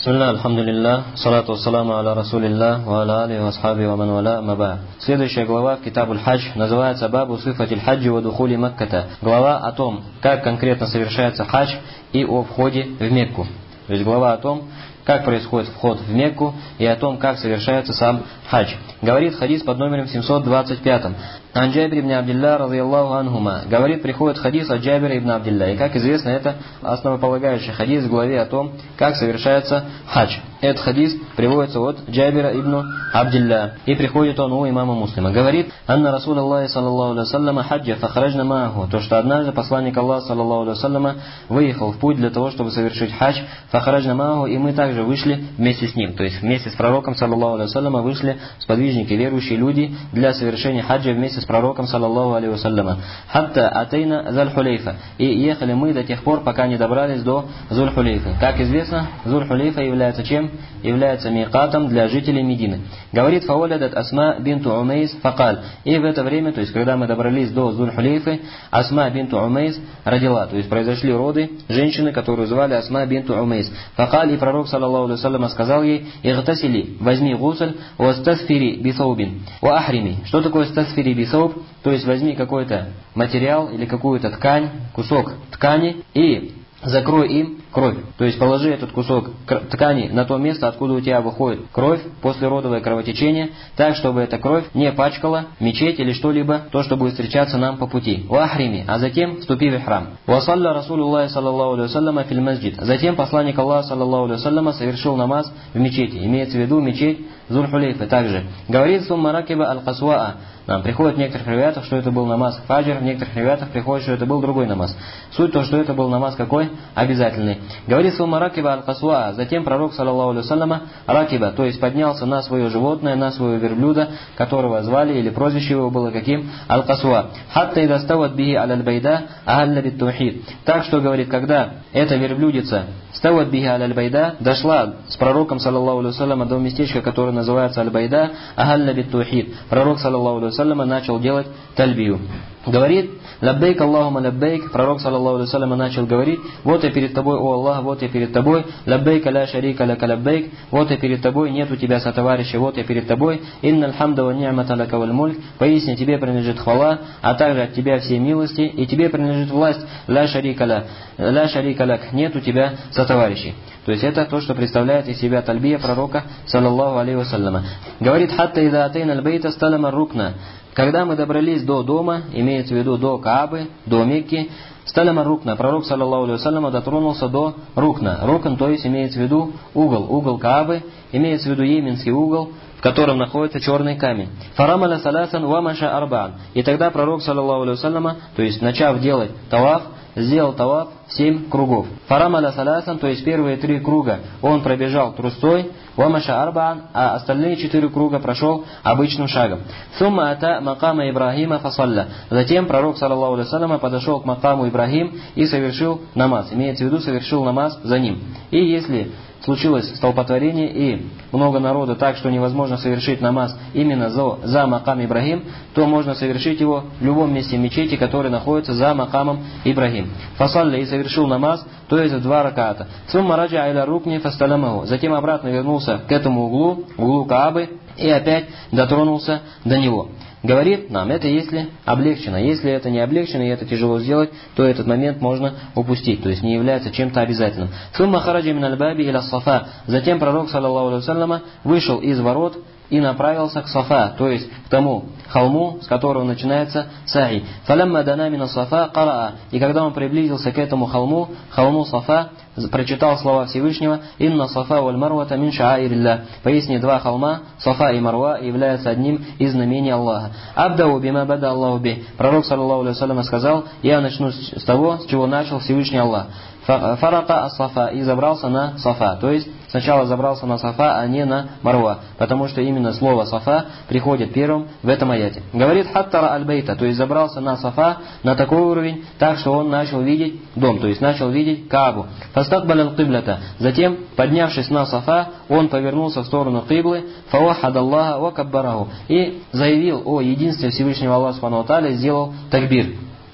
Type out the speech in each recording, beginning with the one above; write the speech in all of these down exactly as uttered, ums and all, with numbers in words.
Бисмилля, альхамдулилля, салату вассаламу аля расулилля, ва аля али ва асхаби ва ман валя, маба. Следующая глава в Китабуль Хадж называется Бабу сифатиль хаджи ва духули Макката. Глава о том, как конкретно совершается хадж и о входе в Мекку. То есть глава о том, как происходит вход в Мекку и о том, как совершается сам хадж. Говорит хадис под номером семьсот двадцать пять. Ан Джабир ибн Абдилля радийаллаху анхума. Говорит, приходит хадис от Джабира ибн Абдилля. И как известно, это основополагающий хадис в главе о том, как совершается хадж. Этот хадис приводится от Джабира ибн Абдилля. И приходит он у имама Муслима. Говорит, анна Расул Аллахи саллаллаху алейхи вассаляма хаджа фахраджна мааху. То, что однажды посланник Аллаха саллаллаху алейхи вассаляма выехал в путь для того, чтобы совершить хадж. Фахраджна мааху, и мы также вышли вместе с ним. То есть вместе с пророком саллаллаху алейхи вассаляма вышли сподвижники, верующие люди для совершения хаджа вместе с пророком саллаллаху алейхи вассаляма. Хатта атейна Зуль-Хулейфа. И ехали мы до тех пор, пока не добрались до Зуль-Хулейфы. Как известно, Зуль-Хулейфа является чем? Является микатом для жителей Медины. Говорит, фаулядат Асма бинту Умейс факаль. И в это время, то есть когда мы добрались до Зуль-Хулейфы, Асма бинту Умейс родила. То есть произошли роды женщины, которую звали Асма бинту Умейс. Факаль, и пророк саллаллаху алейхи вассаляма сказал ей, игтасили, возьми гусль, уастасфири бисаубин, ва ахрими. Что такое стасфири бисауб? То есть возьми какой-то материал или какую-то ткань, кусок ткани и закрой им кровь. То есть положи этот кусок ткани на то место, откуда у тебя выходит кровь, послеродовое кровотечение, так, чтобы эта кровь не пачкала мечеть или что-либо, то, что будет встречаться нам по пути. Уахрими, а затем вступи в храм. Уасалля Расулуллахи саллаллаху алейхи вассаляма фил масджид. Затем посланник Аллаха саллаллаху алейхи вассаляма совершил намаз в мечети. Имеется в виду мечеть Зуль-Хулейфы также. Говорит, сумма ракиба аль-Касуаа. Нам приходит в некоторых риваятах, что это был намаз фаджр, в некоторых риваятах приходит, что это был другой намаз. Суть то, что это был намаз какой? Обязательный. Говорит, сумма ракиба аль-Касуаа. Затем пророк, саллаллаху алейхи вассаляма, ракиба, то есть поднялся на свое животное, на свое верблюда, которого звали, или прозвище его было каким? Аль-Касуа. Хатта и достават биhi аль-байда ахалля бит-тухид. Так что, говорит, когда эта верблюдица стават биhi аль-байда дошла с пророком, саллаллаху алейхи вассаляма, до местечка, которое называется аль-байда ахалля бит-тухид. Пророк, саллаллаху алейхи вассаляма, начал делать тальбию. Говорит, лаббейк Аллахума лаббейк, пророк, саллаллаху алейхи вассаляма, начал говорить, вот я перед тобой, о Аллах, вот я перед тобой, лаббейк ля шарика лака лаббейк, вот я перед тобой, нет у тебя сотоварища, вот я перед тобой, инналь хамда ва ни'мата лака валь мульк, поистине тебе принадлежит хвала, а также от тебя все милости, и тебе принадлежит власть, ля шарика ля, ля шарика лак, нет у тебя сотоварищей. То есть это то, что представляет из себя тальбия пророка, саллаллаху алейхи вассаляма. Говорит, хатта ида атейна аль-бейта сталама рукна. Когда мы добрались до дома, имеется в виду до Каабы, до Мекки, сталама рукна, пророк, саллаллаху алейхи вассаляма, дотронулся до рукна. Рукн, то есть имеется в виду угол, угол Каабы, имеется в виду йеменский угол, в котором находится черный камень. Фарамаля саласан вамаша арбаан. И тогда пророк, саллаллаху алейхи вассаляма, то есть начав делать таваф, сделал таваф семь кругов. Фарамаля саласан, то есть первые три круга он пробежал трустой, вамаша арбаан, а остальные четыре круга прошел обычным шагом. Сумма ата макама Ибрахима фасалля. Затем пророк, саллаллаху алейхи вассаляма, подошел к макаму Ибрахим и совершил намаз. Имеется в виду, совершил намаз за ним. И если случилось столпотворение и много народа так, что невозможно совершить намаз именно за, за макам Ибрахим, то можно совершить его в любом месте мечети, который находится за макамом Ибрахим. Фасалля, и совершил намаз, то есть в два раката. Сумма раджа айля рукни фасталямаху. Затем обратно вернулся к этому углу, углу Каабы, и опять дотронулся до него. Говорит нам, это если облегчено. Если это не облегчено и это тяжело сделать, то этот момент можно упустить, то есть не является чем-то обязательным. Сумма хараджа мин аль-баби иля Сафа. Затем пророк, саллаллаху алейхи вассаляма, вышел из ворот и направился к Сафа, то есть к тому холму, с которого начинается саи. Фалямма дана мина Сафа караа. И когда он приблизился к этому холму, холму Сафа, прочитал слова Всевышнего: «Инна Сафа валь Марвата мин шааирилля». Поясни, два холма, Сафа и Марва, являются одним из знамений Аллаха. Абдау бима бада Аллаху би. Пророк, саллаллаху алейхи вассалям, сказал: я начну с того, с чего начал Всевышний Аллах. Фарака ас-Сафа, и забрался на Сафа. То есть сначала забрался на Сафа, а не на Марва, потому что именно слово Сафа приходит первым в этом аяте. Говорит хаттара аль-бейта, то есть забрался на Сафа на такой уровень, так что он начал видеть дом, то есть начал видеть Каабу. Фастакбаль аль-киблята. Затем, поднявшись на Сафа, он повернулся в сторону киблы, фавахад Аллаха ва каббараху, и заявил о единстве Всевышнего Аллаха субхану ва тааля, сделал такбир.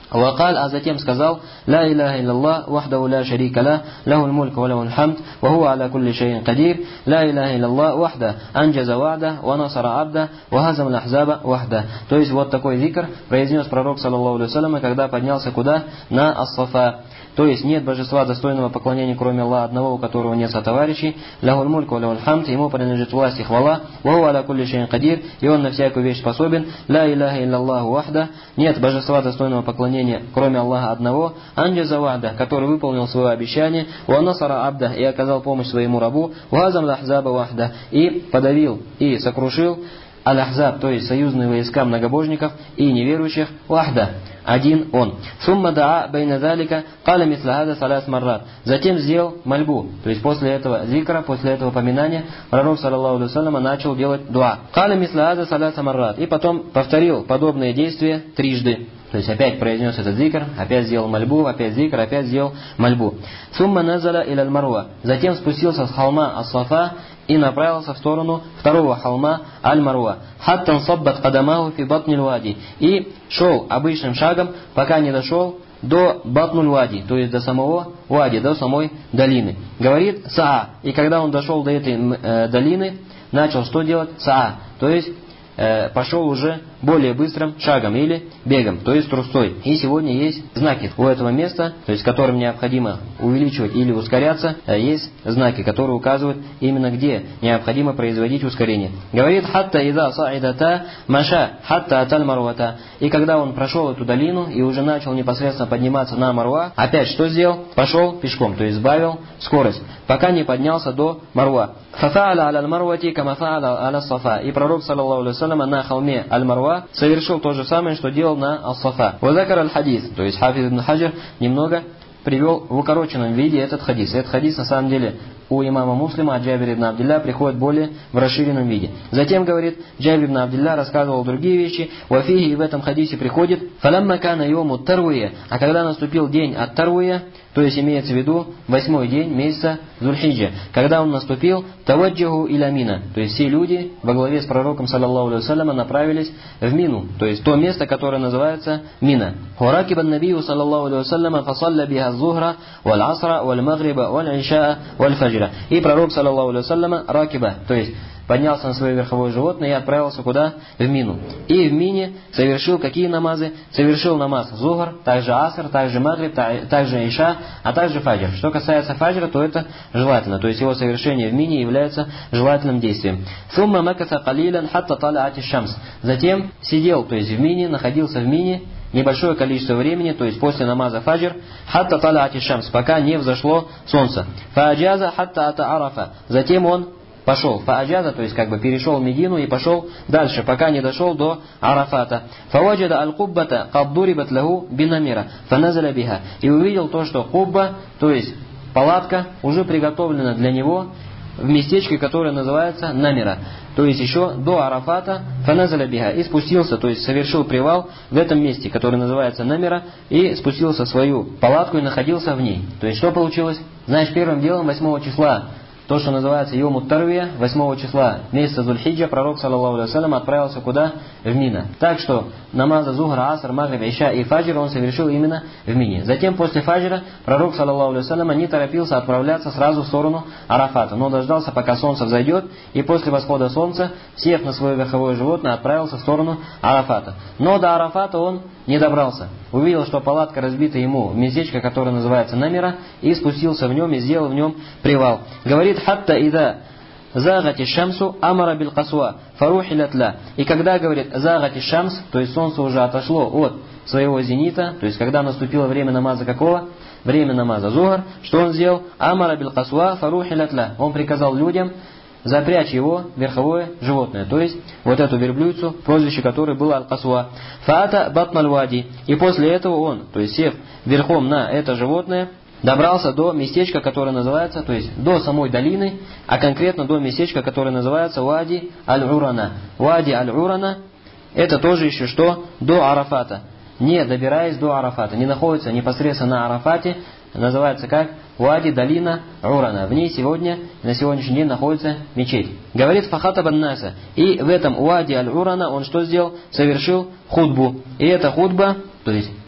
Вакаль, а затем сказал: «Ла илляха илляллах, вахдаху ла шарика ла, лахул мульк ва лахул хамд, ва хуа аля кулли шайин кадир, ла илляха илляллах, вахда, анджаза ва'да, ва насара абда, ва хазам лахзаба вахда». То есть вот такой зикр произнес пророк, саллаллаху алейхи ва саллям, когда поднялся куда? На ас-Сафа. То есть нет божества достойного поклонения, кроме Аллаха одного, у которого нет сотоварищей. Лахул мульк ва лахул хамд, ему принадлежит власть и хвала. Ва хуа аля кулли шайин кадир, и он на всякую вещь способен. Ла илляха илляллах вахда, нет божества достойного поклонения, кроме Аллаха одного. Анджаза ва'да, который выполнил свое обещание. Ва насара абда, и оказал помощь своему рабу. Ва хазам лахзаба вахда, и подавил и сокрушил аль-Ахзаб, то есть союзные войска многобожников и неверующих, вахда, один он. Сумма даа байна залика, каля мисла хаза салас маррат. Затем сделал мольбу, то есть после этого зикра, после этого поминания, пророк, саллаллаху алейхи ва саллям, начал делать дуа. Каля мисла хаза салас маррат. И потом повторил подобные действия трижды. То есть опять произнес этот зикр, опять сделал мольбу, опять зикр, опять сделал мольбу. Сумма назаля иля марва. Затем спустился с холма ас-Сафа и направился в сторону второго холма Аль-Марва. Хаттан саббат кадамаху фи батнил вади. И шел обычным шагом, пока не дошел до батнуль вади, то есть до самого вади, до самой долины. Говорит Саа. И когда он дошел до этой э, долины, начал что делать? Саа. То есть э, пошел уже более быстрым шагом или бегом, то есть трусцой. И сегодня есть знаки у этого места, то есть которым необходимо увеличивать или ускоряться, есть знаки, которые указывают именно где необходимо производить ускорение. Говорит: хатта ида саидата маша хатта аталь марвата. И когда он прошел эту долину и уже начал непосредственно подниматься на Марва, опять что сделал? Пошел пешком, то есть сбавил скорость, пока не поднялся до Марва. Фафа'аля аля марвати кама фа'аля аля сафа. И пророк, саллаллаху алейхи ва саллям, на холме Аль-Марва совершил то же самое, что делал на Ас-Сафа. Вазакар аль-хадис, то есть Хафиз ибн Хаджар немного привел в укороченном виде этот хадис. Этот хадис на самом деле у имама Муслима от Джабир ибн Абдилля приходит более в расширенном виде. Затем, говорит, Джабир ибн Абдилля рассказывал другие вещи. Вафихи, и в этом хадисе приходит: «Фалямма кана йому тарвия». А когда наступил день от Тарвия, то есть имеется в виду восьмой день месяца Зульхиджа, когда он наступил, таваджаху иля Мина, то есть все люди во главе с пророком, саллаллаху алейхи ва саллям, направились в Мину, то есть то место, которое называется Мина. Варакибан набию, саллаллаху алейхи ва саллям, фасалля биха зухра, валь асра, валь магриба, валь иша, валь фаджра. И пророк, саллаллаху алейхи ва саллям, ракиба, то есть поднялся на свое верховое животное и отправился куда? В Мину. И в Мине совершил какие намазы? Совершил намаз Зухр, также Аср, также Магриб, также Иша, а также Фаджр. Что касается Фаджра, то это желательно. То есть его совершение в Мине является желательным действием. Сумма макаса калилян хатта талаати шамс. Затем сидел, то есть в Мине, находился в Мине небольшое количество времени, то есть после намаза Фаджр, хатта талаати шамс, пока не взошло солнце. Фааджаза хатта ата арафа. Затем он пошел фааджаза, то есть как бы перешел Медину и пошел дальше, пока не дошел до Арафата. Фаваджада аль-куббата кабдурибат лаху бинамира фаназаля биха. И увидел то, что кубба, то есть палатка, уже приготовлена для него в местечке, которое называется Намира. То есть еще до Арафата фаназаля биха. И спустился, то есть совершил привал в этом месте, которое называется Намира, и спустился в свою палатку и находился в ней. То есть что получилось? Знаешь, первым делом восьмого числа, то, что называется Йому Тарвия, восьмого числа месяца Зульхиджа, пророк, саллаллаху алейхи ва саллям, отправился куда? В Мина. Так что намаза Зухра, Аср, Магриб, Иша и Фаджр он совершил именно в Мине. Затем после Фаджра пророк, саллаллаху алейхи ва саллям, не торопился отправляться сразу в сторону Арафата, но дождался, пока солнце взойдет, и после восхода солнца, сев на свое верховое животное, отправился в сторону Арафата. Но до Арафата он не добрался. Увидел, что палатка разбита ему в местечко, которое называется Намира, и спустился в нем и сделал в нем привал. Говорит: хатта ида загати шамсу амара бил касуа фарухилят ла. И когда, говорит, загати шамс, то есть солнце уже отошло от своего зенита, то есть когда наступило время намаза какого? Время намаза Зухр, что он сделал? Амара бил касуа фарухилят ла. Он приказал людям запрячь его верховое животное, то есть вот эту верблюдцу, прозвище которой было Аль-Касуа. Фаата батналь вади. И после этого он, то есть сев верхом на это животное, добрался до местечка, которое называется, то есть до самой долины, а конкретно до местечка, которое называется Вади Аль-Урана. Вади Аль-Урана — это тоже еще что? До Арафата. Не добираясь до Арафата, не находится непосредственно на Арафате, называется как? Вади, долина Урана. В ней сегодня, на сегодняшний день находится мечеть. Говорит Фахата Баннаса. И в этом Вади Аль-Урана он что сделал? Совершил худбу. И эта худба, то есть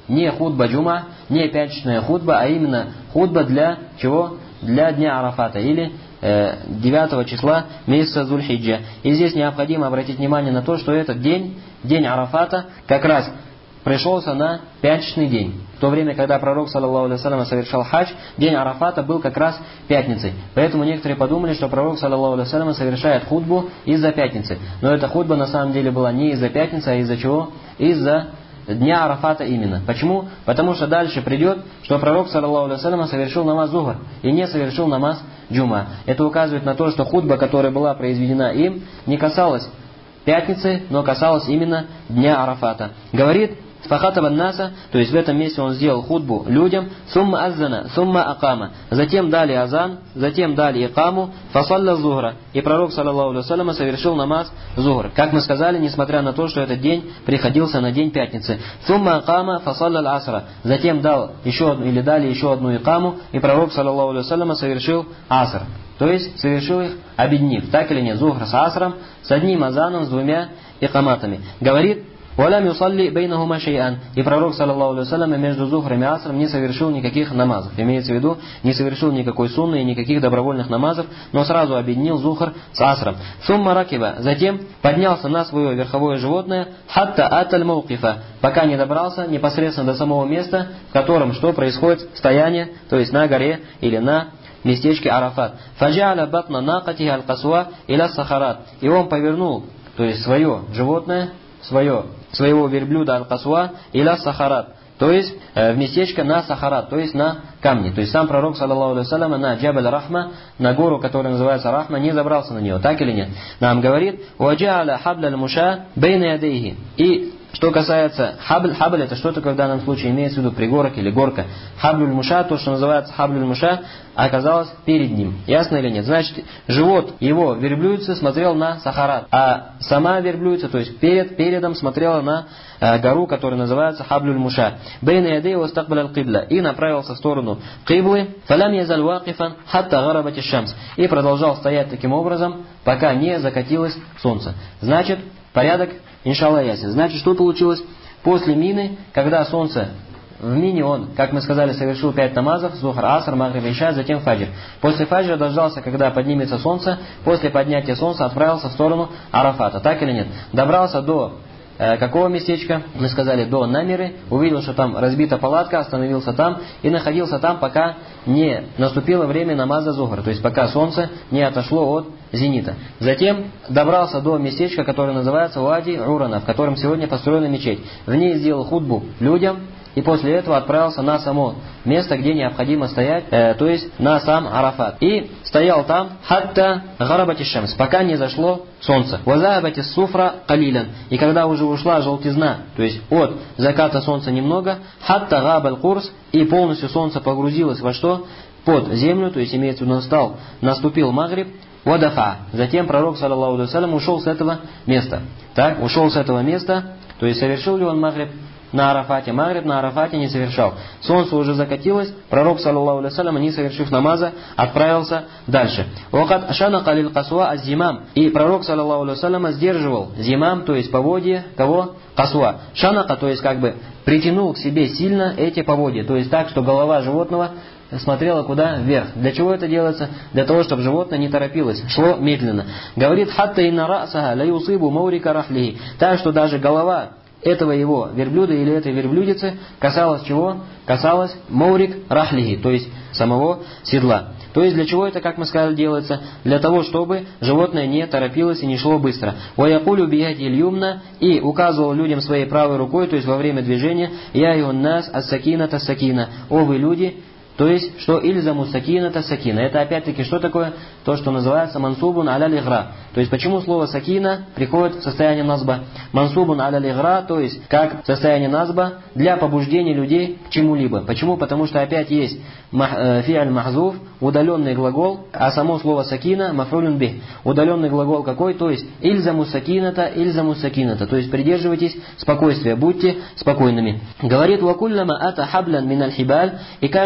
не хутба джума, не пятничная хутба, а именно хутба для чего? Для дня Арафата или девятого числа месяца Зуль-Хиджа. И здесь необходимо обратить внимание на то, что этот день, день Арафата, как раз пришелся на пятничный день. В то время, когда пророк, саллаллаху алейхи ва саллям, совершал хадж, день Арафата был как раз пятницей. Поэтому некоторые подумали, что пророк, саллаллаху алейхи ва саллям, совершает хутбу из-за пятницы. Но эта хутба на самом деле была не из-за пятницы, а из-за чего? Из-за дня Арафата именно. Почему? Потому что дальше придет, что пророк, саллаллаху алейхи ва саллям, совершил намаз Зухр и не совершил намаз Джума. Это указывает на то, что хутба, которая была произведена им, не касалась пятницы, но касалась именно дня Арафата. Говорит Фахатаба Наса, то есть в этом месте он сделал хутбу людям, сумма аззана, сумма акама, затем дали азан, затем дали икаму, фасалля зухра, и пророк, саллаллаху алейхи ва саллям, совершил намаз зухр. Как мы сказали, несмотря на то, что этот день приходился на день пятницы. Сумма акама, фасалля асра, затем дал еще одну, или дали еще одну икаму, и пророк, саллаллаху алейхи ва саллям, совершил аср. То есть совершил их объединив, так или нет, зухр с асром, с одним азаном, с двумя икаматами. Говорит, «Валям юсалли бейнахума шей'ан». И пророк, саллаллаху алейхи ва саллям, между зухром и асром не совершил никаких намазов. Имеется в виду, не совершил никакой сунны и никаких добровольных намазов, но сразу объединил зухр с асром. Сумма ракиба. Затем поднялся на свое верховое животное, хатта аталь мауқифа, пока не добрался непосредственно до самого места, в котором что происходит стояние, то есть на горе или на местечке Арафат. Фаджа'аля батна нақатихи аль-касуа иля сахарат. И он повернул, то есть свое животное, свое своего верблюда аль-Касуа иля Сахарат, то есть э, в местечко на Сахарат, то есть на камни. То есть сам пророк, саллаллаху алейхи ва саллям, на Джабаль Рахма, на гору, которая называется Рахма, не забрался на нее, так или нет? Нам говорит, «Ваджа'аля хабля аль-муша бейна ядейхи». И что касается хабль, хабль это что такое в данном случае, имеется в виду пригорок или горка. Хаблюль муша, то, что называется хаблюль муша, оказалось перед ним. Ясно или нет? Значит, живот его верблюдицы смотрел на Сахарат, а сама верблюдица, то есть перед, передом смотрела на э, гору, которая называется хаблюль муша. Бейна ядей вастакбаль аль-кибля. И направился в сторону киблы. Фалям язаль вакифан хатта гарабати шамс. И продолжал стоять таким образом, пока не закатилось солнце. Значит, порядок, иншаллах, ясен. Значит, что получилось? После мины, когда солнце в мине, он, как мы сказали, совершил пять намазов, зухр, аср, магриб, иша, затем фаджр. После фаджра дождался, когда поднимется солнце, после поднятия солнца отправился в сторону Арафата. Так или нет? Добрался до э, какого местечка? Мы сказали, до Намиры, увидел, что там разбита палатка, остановился там и находился там, пока не наступило время намаза зухр, то есть пока солнце не отошло от зенита. Затем добрался до местечка, которое называется Уади Урана, в котором сегодня построена мечеть. В ней сделал хутбу людям, и после этого отправился на само место, где необходимо стоять, э, то есть на сам Арафат. И стоял там хатта гарабати шамс, пока не зашло солнце. Вазабати суфра калилян. И когда уже ушла желтизна, то есть от заката солнца немного, хатта габаль курс, и полностью солнце погрузилось во что? Под землю, то есть имеется в виду, настал, наступил магриб, вадафа. Затем пророк, саллаллаху алейхи ва саллям, ушел с этого места. Так, ушел с этого места, то есть совершил ли он магриб на Арафате? Магриб на Арафате не совершал. Солнце уже закатилось, пророк, саллаллаху алейхи ва саллям, не совершив намаза, отправился дальше. Вакат шанака лил касуа аз-зимам. И пророк, саллаллаху алейхи ва саллям, сдерживал зимам, то есть поводья, кого? Касуа. Шанака, то есть как бы притянул к себе сильно эти поводья, то есть так, что голова животного смотрела куда? Вверх. Для чего это делается? Для того, чтобы животное не торопилось, шло медленно. Говорит, хатта инна расаха ла юсибу маурика рахлихи. Так, что даже голова этого его верблюда или этой верблюдицы касалось чего? Касалось маурик рахлихи, то есть самого седла. То есть для чего это, как мы сказали, делается? Для того, чтобы животное не торопилось и не шло быстро. «Ваякулю бияти ильюмна» и указывал людям своей правой рукой, то есть во время движения, «Я юн нас ас-сакина тас-сакина». «О вы люди», то есть, что ильзаму сакина та сакина. Это опять-таки что такое? То, что называется мансубун аля лигра. То есть, почему слово сакина приходит в состояние назба? Мансубун аля лигра, то есть, как состояние назба для побуждения людей к чему-либо. Почему? Потому что опять есть фиаль махзуф, удаленный глагол, а само слово сакина мафрулюн бих. Удаленный глагол какой? То есть, ильзаму сакината, ильзаму сакината. То есть, придерживайтесь спокойствия, будьте спокойными. Говорит, вакуллама ата хаблян миналь хибаль, и каждый раз, когда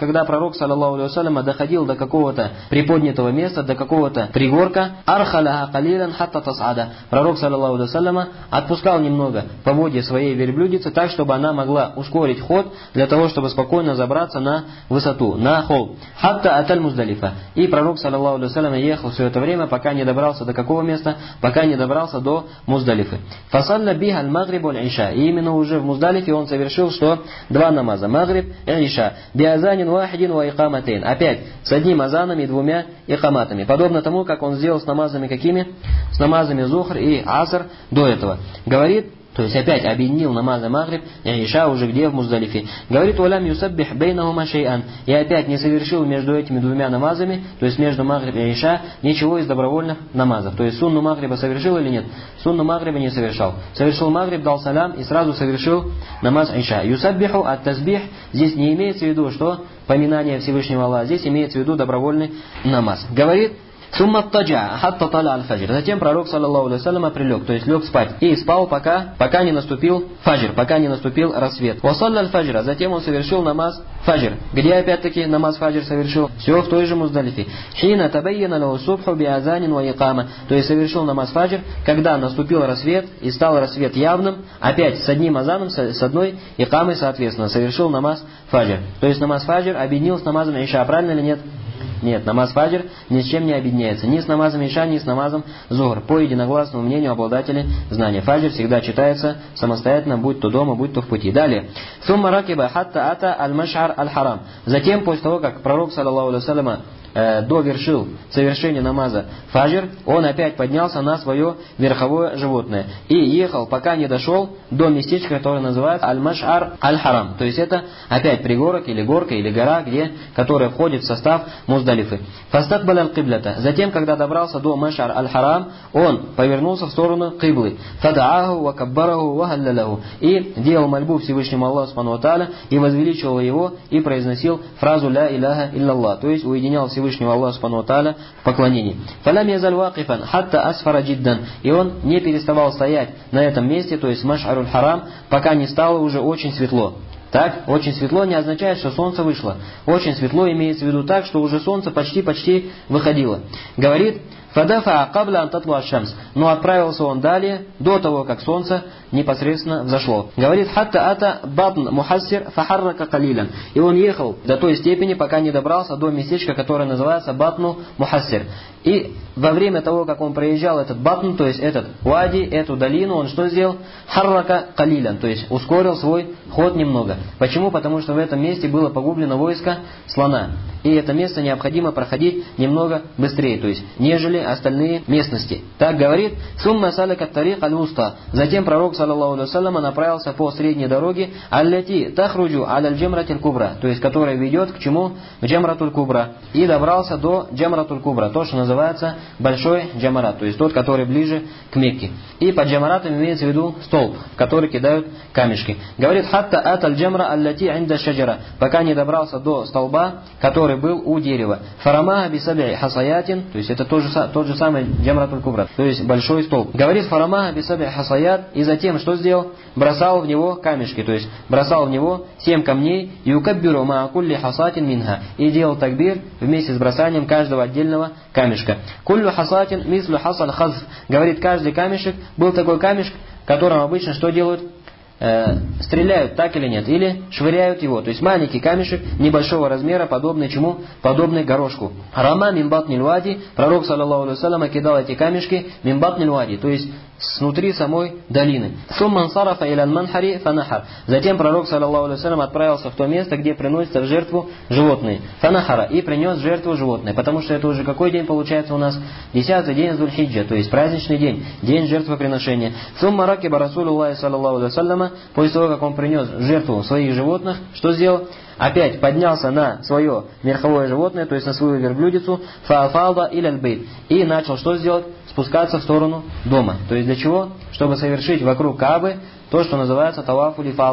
когда пророк, саллаллаху алейхи вассаляма, доходил до какого-то приподнятого места, до какого-то пригорка, архаляха калилан хатта тасада. Пророк, саллаллаху алейхи вассаляма, отпускал немного поводья своей верблюдицы, так, чтобы она могла ускорить ход, для того, чтобы спокойно забраться на высоту, на холм. Хатта аталь Муздалифа. И пророк, саллаллаху алейхи вассаляма, ехал все это время, пока не добрался до какого места? Пока не добрался до Муздалифы. Фасалля биха аль-магриб аль-иша. И именно уже в Муздалифе он совершил что? Два намаза. Магриб и иша. Биазанин вахидин ва икаматейн. Опять с одним азаном и двумя икаматами. Подобно тому, как он сделал с намазами какими? С намазами Зухр и Аср до этого. Говорит, то есть опять объединил намазы Магриб и Иша уже где? В Муздалифе. Говорит, «Валям юсаббих бейнахума шей'ан». И опять не совершил между этими двумя намазами, то есть между Магриб и Иша, ничего из добровольных намазов. То есть сунну Магриба совершил или нет? Сунну Магриба не совершал. Совершил Магриб, дал салям и сразу совершил намаз Иша. Юсаббиху ат тазбих. Здесь не имеется в виду, что поминание Всевышнего Аллаха. Здесь имеется в виду добровольный намаз. Говорит, Сумма таджа, хатта таля аль-фаджр. Затем пророк, саллаллаху алейхи вассалям, прилег, то есть лег спать. И спал, пока, пока не наступил фаджр, пока не наступил рассвет. Васалля аль-фаджра. Затем он совершил намаз фаджр. Где опять-таки намаз фаджр совершил? Все в той же Муздалифе. Хина табайяна лаху субху биазанин ва икама. То есть совершил намаз фаджр, когда наступил рассвет и стал рассвет явным. Опять с одним азаном, с одной икамой, соответственно, совершил намаз фаджр. То есть намаз фаджр объединил с намазом Иша. Правильно или нет? Нет, намаз фаджр ни с чем не объединяется. Ни с намазом Иша, ни с намазом Зухр. По единогласному мнению обладателей знания. Фаджр всегда читается самостоятельно, будь то дома, будь то в пути. Далее. Сумма ракиба хатта ата аль-маш'ар аль-харам. Затем, после того, как пророк, саллаллаху алейхи вассаляма, э, довершил совершение намаза фаджр, он опять поднялся на свое верховое животное. И ехал, пока не дошел до местечка, которое называется аль-маш'ар аль-харам. То есть это опять пригорок или горка или гора, где, которая входит в состав Муздалифы. Фастакбаля аль-киблята. Затем, когда добрался до Маш'ар аль-харам, он повернулся в сторону киблы. Фадааху ва каббараху ва халлалаху. И делал мольбу Всевышнему Аллаху субхану ва тааля, и возвеличивал его, и произносил фразу ля иляха илляллах. То есть уединял Всевышнего Аллаха субхану ва тааля в поклонении. Фалям язаль вакифан хатта асфара джиддан. И он не переставал стоять на этом месте, то есть Маш'ар аль-харам, пока не стало уже очень светло. Так, очень светло не означает, что солнце вышло. Очень светло имеется в виду так, что уже солнце почти-почти выходило. Говорит, фадафа кабля антатлу аш-шамс. Но отправился он далее, до того, как солнце непосредственно взошло. Говорит, хатта ата батн мухассир фахаррака калилян. И он ехал до той степени, пока не добрался до местечка, которое называется батну мухассир. И во время того, как он проезжал этот батн, то есть этот вади, эту долину, он что сделал? Харрака калилян, то есть ускорил свой ход немного. Почему? Потому что в этом месте было погублено войско слона. И это место необходимо проходить немного быстрее, то есть нежели остальные местности. Так говорит, сумма салака тарик аль-уста. Затем пророк, саллаллаху алейхи вассаляма, направился по средней дороге, аль-ляти тахруджу аль-джамратиль кубра, то есть которая ведет к чему? К джамратуль кубра. И добрался до джамратуль кубра, то, что называется большой джамарат, то есть тот, который ближе к Мекке. И под джамаратом имеется в виду столб, в который кидают камешки. Говорит, хатта аталь джамра аль-лати инда шаджара, пока не добрался до столба, который был у дерева. Фарамаха бисаби хасаятин, то есть это тот же, тот же самый джамратуль кубра, то есть большой столб. Говорит, фарамаха бисаби хасаят, и затем что сделал? Бросал в него камешки, то есть бросал в него семь камней, юкаббиру маакулли хасатин минха, и делал такбир вместе с бросанием каждого отдельного камешка. Куллю хасатин мислю хасаль хазф, говорит, каждый камешек был такой камешек, которым обычно что делают? Э, стреляют, так или нет, или швыряют его. То есть маленький камешек небольшого размера, подобный чему? Подобный горошку. Рама мимбат нильвади, пророк, саллаллаху алейхи вассалям, кидал эти камешки мимбат нильвади, то есть снутри самой долины. Сумман сарафа илян манхари фанахар. Затем пророк, саллаллаху алейхи вассалям, отправился в то место, где приносится в жертву животные. Фанахара. И принес в жертву животное. Потому что это уже какой день получается у нас? Десятый день Зуль-Хиджа, то есть праздничный день, день жертвоприношения. Сумма ракиба Расулуллахи саллаллаху алейхи вассалям, после того, как он принес в жертву своих животных, что сделал? Опять поднялся на свое верховое животное, то есть на свою верблюдицу, фаафалда иляль бейт, и начал что сделать? Спускаться в сторону дома. То есть для чего? Чтобы совершить вокруг Каабы то, что называется тавафу лифалда,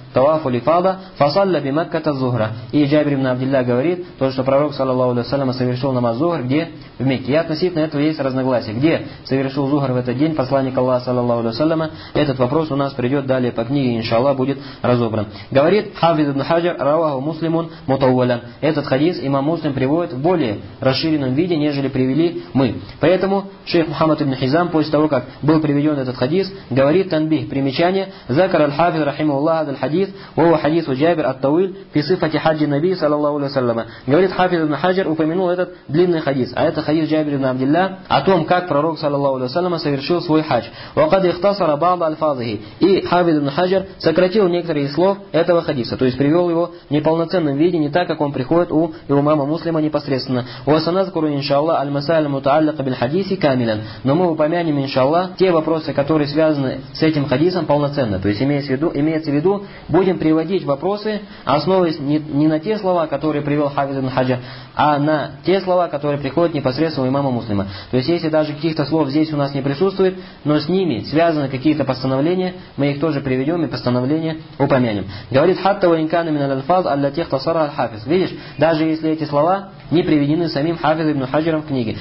тавафу лифада, фасалля би Макката зухра. И Джабир ибн Абдилля говорит, то, что пророк, саллаллаху алейхи вассалям, совершил намаз зухр, где? В Мекке. И относительно этого есть разногласия. Где совершил зухр в этот день посланник Аллаха, саллаллаху алейхи вассалям? Этот вопрос у нас придет далее по книге, иншаллах, будет разобран. Говорит Хафиз ибн Хаджар, раваху муслимун мутаувалян. Этот хадис имам Муслим приводит в более расширенном виде, нежели привели мы. Поэтому шейх Мухаммад ибн Хизам, после того, как был приведен этот хадис, говорит танбих, примечание, закар аль-хафиз рахимахуллах аль-хадис, вова хадису Джабир ат-Тауиль, фи сифати хаджи наби, саллаллаху алейхи вассалям. Говорит Хафиз ибн Хаджар, упомянул этот длинный хадис, а это хадис Джабир ибн Абдилля о том, как пророк, саллаллаху алейхи вассалям, совершил свой хадж. Вакад ихтасара ба'да аль-фазихи. И Хафиз ибн Хаджар сократил некоторые из слов этого хадиса, то есть привел его в неполноценном виде, не так, как он приходит у имама Муслима непосредственно. Васаназкуру иншаллах аль-масаль мутааллака биль хадиси камилян. Но мы упомянем, иншаллах, те вопросы, которые связаны с этим хадисом полноценно. То есть имеется в виду, имеется в виду будем приводить вопросы, основываясь не, не на те слова, которые привел Хафиз ибн Хаджар, а на те слова, которые приходят непосредственно у имама Муслима. То есть если даже каких-то слов здесь у нас не присутствует, но с ними связаны какие-то постановления, мы их тоже приведем и постановления упомянем. Говорит хатта ва инкана мин аль-алфаз аллати ихтасара аль-хафиз. Видишь, даже если эти слова не приведены самим Хафиз ибн Хаджаром в книге.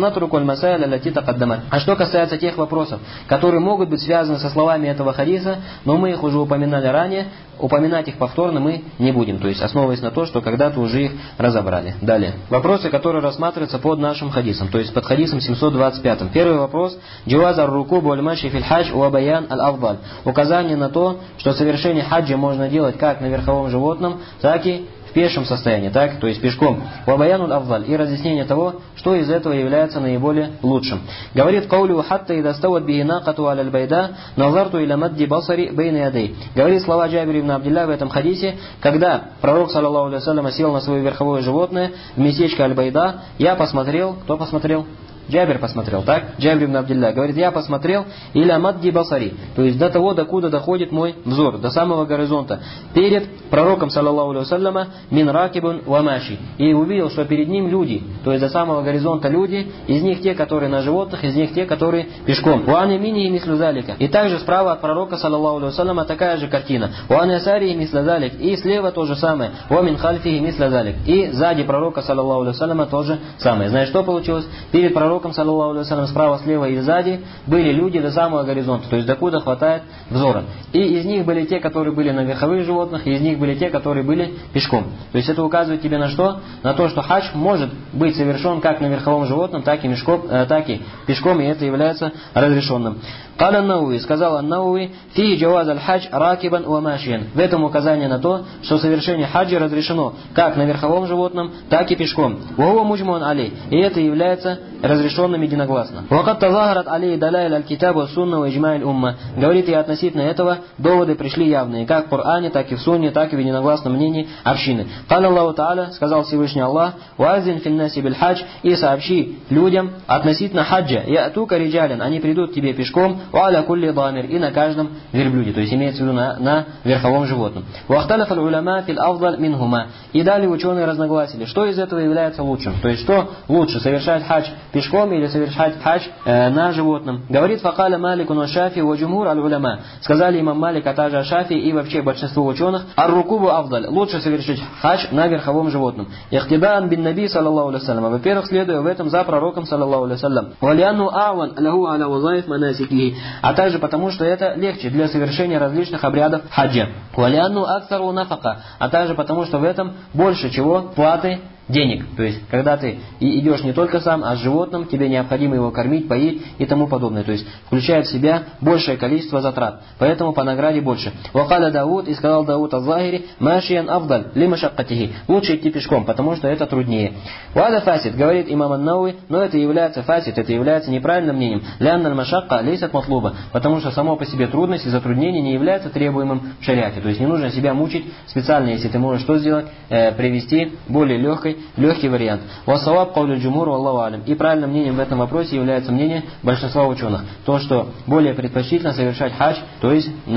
А что касается тех вопросов, которые могут быть связаны со словами этого хадиса, но мы их уже упоминали ранее, упоминать их повторно мы не будем, то есть основываясь на то, что когда-то уже их разобрали. Далее. Вопросы, которые рассматриваются под нашим хадисом, то есть под хадисом семьсот двадцать пять. Первый вопрос. Джуаз ар-рукуб валь-маши фил хадж ва баян аль-афдаль. Указание на то, что совершение хаджа можно делать как на верховом животном, так и в пешем состоянии, так, то есть пешком. Вабаянуль афдаль, и разъяснение того, что из этого является наиболее лучшим. Говорит каулю хатта и достават бихинакату аль байда назарту иля мадди басари бейна ядей. Говорит слова Джабир ибн Абдилля в этом хадисе, когда пророк, саллаллаху алейхи вассалям, сел на свое верховое животное в местечко аль-Байда, я посмотрел, кто посмотрел? Джабир посмотрел, так? Джабир ибн Абдилля говорит, я посмотрел иля мадди басари, то есть до того, докуда доходит мой взор, до самого горизонта, перед пророком, саллаллаху алейхи вассаляма, мин ракибун ва маши, и увидел, что перед ним люди, то есть до самого горизонта люди, из них те, которые на животных, из них те, которые пешком. Уан мини и мислюзалика. И также справа от пророка, саллаллаху алейхи вассаляма, такая же картина. Уан ясари и мислюзалик. И слева то же самое. Уа мин хальфи и мислюзалик. И сзади пророка, саллаллаху алейхи вассаляма, то же самое. Знаешь, что получилось? Перед пророком, саллаллаху алейхи вассалям, справа, слева и сзади были люди до самого горизонта, то есть докуда хватает взора. И из них были те, которые были на верховых животных, и из них были те, которые были пешком. То есть это указывает тебе на что? На то, что хадж может быть совершен как на верховом животном, так и, мешком, э, так и пешком, и это является разрешенным. Каля Науи, сказал Науи, фи джаваз аль-хадж ракибан ва машиян. В этом указание на то, что совершение хаджа разрешено как на верховом животном, так и пешком. Вова муджмун алей. И это является разрешенным единогласно. Вакат тазахарат алей далайль аль-китабу сунна ва иджма'иль умма. Говорит, и относительно этого доводы пришли явные, как в Коране, так и в Сунне, так и в единогласном мнении общины. Каля Аллаху Та'аля, сказал Всевышний Аллах, вазин финнаси биль хадж, и сообщи людям относительно хаджа, я'тука риджалин, они придут к тебе пешком, ва'аля кулли дамир, и на каждом верблюде, то есть имеется в виду на, на верховом животном. Вахталяф аль-уляма фил афдаль минхума. И далее ученые разногласили, что из этого является лучшим. То есть что лучше, совершать хадж пешком или совершать хадж э, на животном. Говорит факаля Маликун ва Шафи ва джумхур аль-уляма. Сказали имам Малик, а также Шафи и вообще большинство ученых, ар-рукубу афдаль, лучше совершить хадж на верховом животном. Ихтидаан бин наби, саллаллаху алейхи вассалям. Во-первых, следуя в этом за пророком, саллаллаху алейхи вассалям. Валианну а'ван лаху аля вазаиф манасикихи. А также потому, что это легче для совершения различных обрядов хаджа. Валианну аксару нафака. А также потому, что в этом больше чего? Платы денег. То есть, когда ты и идешь не только сам, а с животным, тебе необходимо его кормить, поить и тому подобное. То есть, включает в себя большее количество затрат. Поэтому по награде больше. Вакаля Дауд, и сказал Дауд ал-Захири, машиян афдаль, ли машаккатихи. Лучше идти пешком, потому что это труднее. Вада фасид, говорит имам ан-Науи, но это является фасид, это является неправильным мнением. Лянна машакка лейсат матлуба. Потому что само по себе трудность и затруднение не является требуемым в шариате. То есть, не нужно себя мучить специально, если ты можешь что сделать, э, привести более легкой легкий вариант. Васаваб каулю джумур валлаху алим. И правильным мнением в этом вопросе является мнение большинства ученых. То, что более предпочтительно совершать хадж, то есть на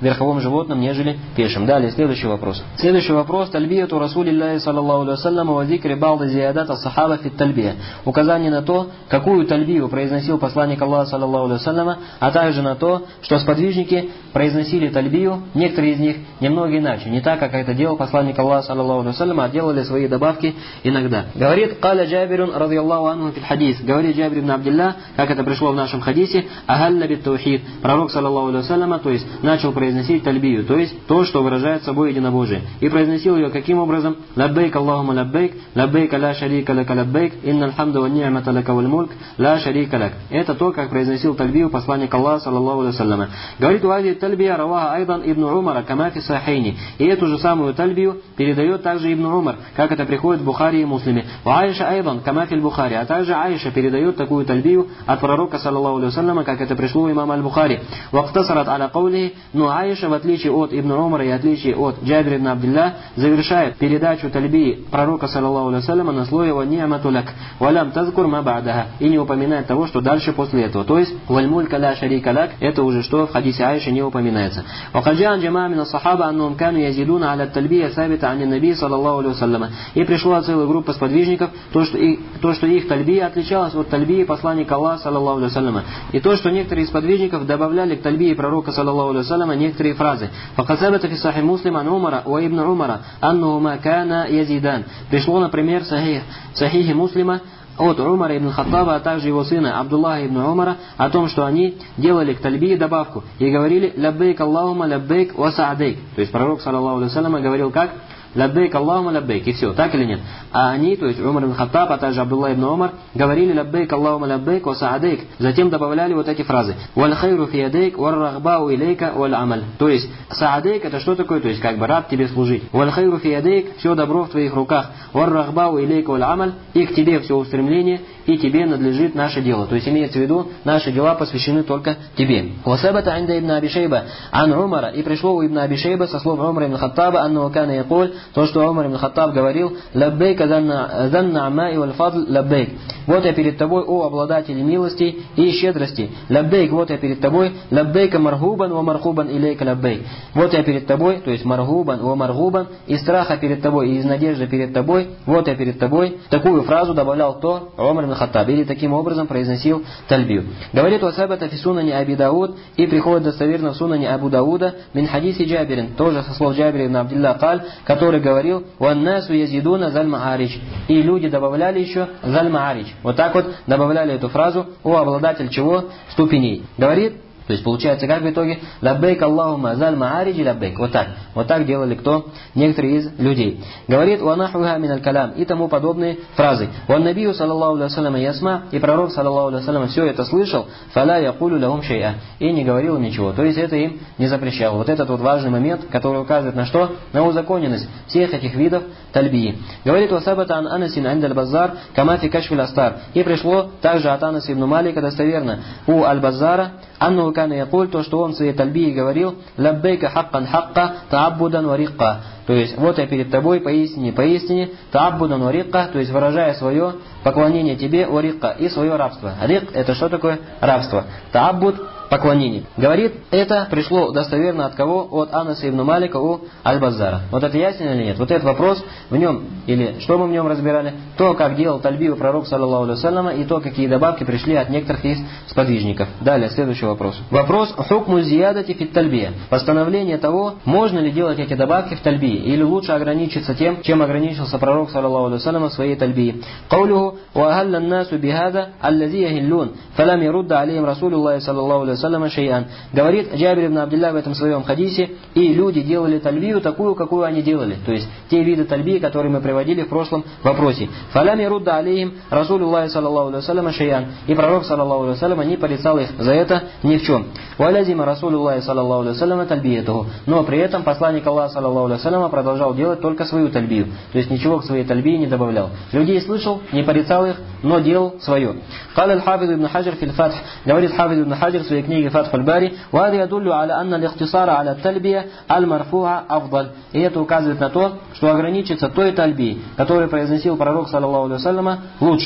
верховом животном, нежели пешим. Далее, следующий вопрос. Следующий вопрос. Тальбияту Расулиллахи саллаллаху алейхи ва саллям ва зикри ба'да зиядат ас-сахаба фи тальбия. Указание на то, какую тальбию произносил посланник Аллаха саллаллаху алейхи ва саллям, а также на то, что сподвижники произносили тальбию, некоторые из них немного иначе, не так, как это делал посланник Аллаха саллаллаху алейхи ва саллям, а делали свои добавки иногда. Говорит, «Каля Джабирун радийаллаху анху фил хадис». Говорит Джабир ибн Абдилля, как это пришло в нашем хадисе, «Ахалля бит таухид». Пророк саллаллаху алейхи ва саллям, то есть начал произносить тальбию, то есть то, что выражает собой единобожие. И произносил ее каким образом? «Лаббейк Аллахума лаббейк, лаббейк ла шарика лака лаббейк, инналь хамда ва ни'мата лака валь мульк, ла шарика лак». Это то, как произносил тальбию посланник Аллаха саллаллаху алейхи ва саллям. Говорит, «Уади тальбия раваха айдан ибн Умара, кама фи сахейни». И эту же самую тальбию передает также ибн Умар, как это приходит в Бухари и Муслиме. «Ва Айша айдан, кама фи Бухари». А также Айша передает такую тальбию от пророка саллаллаху алейхи ва саллям, как это пришло у имама аль-Бухари. «Вақтасарат аля каулихи». Но Айша, в отличие от ибн Умара и в отличие от Джабира ибн Абдилля, завершает передачу тальбии пророка саллаллаху алейхи ва саллям на слове «Ва ни'мату лак, ва лам тазкур ма ба'даха». И не упоминает того, что дальше после этого. То есть «Валь мулька ла шарика лак». Это уже что в хадисе Айши не упоминается. «Вақаджаан джамаа мин ас-сахаба аннахум кану язидуна аля тальбия сабита ани наби саллаллаху алейхи ва саллям». И пришла целая группа сподвижников, то, что, и, то, что их тальбия отличалась от тальбии посланника Аллаха саллаллаху алейхи ва саллям. И то, что некоторые из сподвижников добавляли к тальбии пророка саллаллаху алейхи ва саллям некоторые фразы. «Факасабата фи сахи муслим ан Умара ва ибн Умара аннахума кана язидан». Пришло, например, в сахих, сахихи Муслима от Умара ибн Хаттаба, а также его сына Абдуллаха ибн Умара, о том, что они делали к тальбии добавку и говорили «Лаббейк Аллахума лаббейк ва са'адейк». То есть пророк саллаллаху алейхи ва саллям говорил как? «Лаббейк Аллахума лаббейк». И все, так или нет? А они, то есть Умар ибн Хаттаб, а также Абдулла ибн Умар, говорили «Лаббейк Аллахума лаббейк ва са'адейк». Затем добавляли вот эти фразы «Валь хайру фи ядейк, валь рахбау илейка, валь амаль». То есть са'адейк это что такое? То есть как бы рад тебе служить. «Валь хайру фи ядейк», все добро в твоих руках. «Валь рахбау илейка, валь амаль», и к тебе все устремление, и тебе надлежит наше дело. То есть имеется в виду, наши дела посвящены только тебе. «Васабата инда ибн Аби Шейба ан Умара». И пришло у ибн Аби Шейба со слов Умара ибн Хаттаба, аннаху кана якуль, то, что Умар ибн Хаттаб говорил, «Лаббейк занна аммаи валь фадл лаббейк». Вот я перед тобой, о обладатель милости и щедрости. Лаббейк, вот я перед тобой. Лаббейка маргубан ва маргубан илейка лаббейк. Вот я перед тобой, то есть маргубан ва маргубан, из страха перед тобой и из надежды перед тобой. Вот я перед тобой. Такую фразу добавлял кто? Умар ибн Хаттаб. Или таким образом произносил тальбию. Говорит «Васабата фи сунани Аби Дауд». И приходит достоверно в сунане Абу Дауда мин хадиси Джабирин, тоже со слов Джабира ибн Абдилля каль, который говорил «Ваннасу язидуна заль маарич». И люди добавляли еще заль маарич. Вот так вот добавляли эту фразу о обладатель чего? Ступеней. Говорит, то есть получается как в итоге? Лаббейк Аллахума заль маариджи лаббейк. Вот так. Вот так делали кто? Некоторые из людей. Говорит «Ванахуха миналь калям» и тому подобные фразы. «Ван набию саллаллаху алейхи ва саллям ясма». И пророк саллаллаху алейхи ва саллям все это слышал. «Фаля якулю лахум шей'a». И не говорил ничего. То есть это им не запрещало. Вот этот вот важный момент, который указывает на что? На узаконенность всех этих видов тальбии. Говорит «Васабата ан Анасин анд аль-Баззар кама фи кашфи астар». И пришло также от Анаса ибн Малика достоверно у аль-Баззара, анну кана якуль, то, что он в своей тальбии говорил «Лаббейка хаккан хакка, тааббудан варикка». То есть вот я перед тобой поистине, поистине, тааббудан варикка, то есть выражая свое поклонение тебе, варикка, и свое рабство. Рик это что такое? Рабство. Тааббуд поклонение. Говорит, это пришло достоверно от кого? От Анаса ибн Малика у аль-Баззара. Вот это ясно или нет? Вот этот вопрос в нем, или что мы в нем разбирали? То, как делал тальбию пророк саллаллаху алейхи ва саллям, и то, какие добавки пришли от некоторых из сподвижников. Далее, следующий вопрос. Вопрос хукму зиядати фит тальбия. Постановление того, можно ли делать эти добавки в тальбии, или лучше ограничиться тем, чем ограничился пророк саллаллаху алейхи ва саллям в своей тальбии. Каулюху ва ахалла ан-насу бихада аллази яхиллун, фалам ярудда алейхим расулуллахи саллаллаху алейхи ва саллям шей'ан. Говорит Джабир ибн Абдилля в этом своем хадисе, и люди делали тальбию такую, какую они делали. То есть те виды тальбии, которые мы приводили в прошлом вопросе. Фалам ярудда алейхим расулуллахи саллаллаху алейхи ва саллям шей'ан. И пророк саллаллаху алейхи ва саллям не порицал их за это ни в чем. Валязима расулуллахи саллаллаху алейхи ва саллям тальбиятуху. Но при этом посланник Аллаха саллаллаху алейхи ва саллям продолжал делать только свою тальбию. То есть ничего к своей тальбии не добавлял. Людей слышал, не порицал их, но делал свое. Кал аль-Хафиз ибн Хаджар фил Фатх. Говорит Хафиз ибн Хаджар в своей книге Фатх аль-Бари, «Вади ядуллю аля анна лихтисара аля тальбия аль-марфуа афдаль». И это указывает на то, что ограничиться той тальбией, которую произносил пророк саллаллаху алейхи ва саллям, лучше.